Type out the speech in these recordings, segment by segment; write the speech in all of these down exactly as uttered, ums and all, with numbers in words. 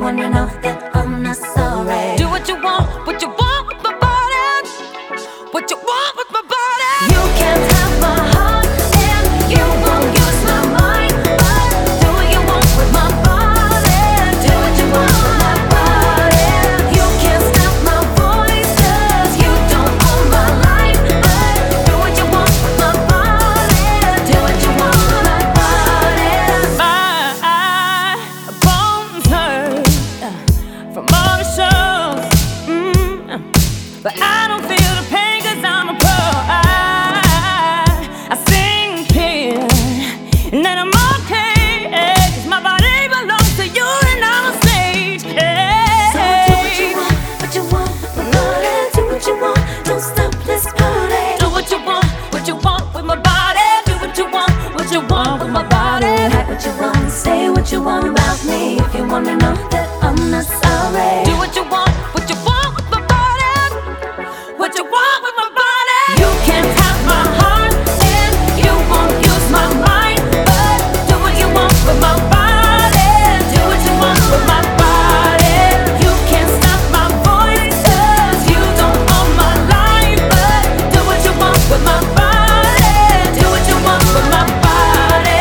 wanna know that I'm not sorry. Do what you want, what you want with my body. What you want with my body. You can't have my heart and you won't use my mind, but do what you want with my body. Do what you want with my body. You can't stop my voice 'cause you don't own my life, but do what you want with my body. Do what you want with my body. My bones hurt from all the shows, mm, but I don't feel the pain 'cause I'm a pro. I, I sing here and then I'm okay, 'cause my body belongs to you and I'm a slave. Hey. So do what you want, what you want with my body. Do what you want, don't stop, let's party. Do what you want, what you want with my body. Do what you want, what you want with my body. Like what you want, say what you want about me. If you wanna know that I'm not sorry. Do what you want, what you want with my body. What you want with my body. You can't have my heart and you won't use my mind, but do what you want with my body. Do what you want with my body. You can't stop my voice 'cause you don't own my life, but do what you want with my body. Do what you want with my body.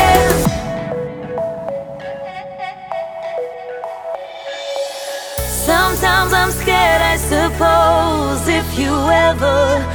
Sometimes I'm scared, I suppose, if you ever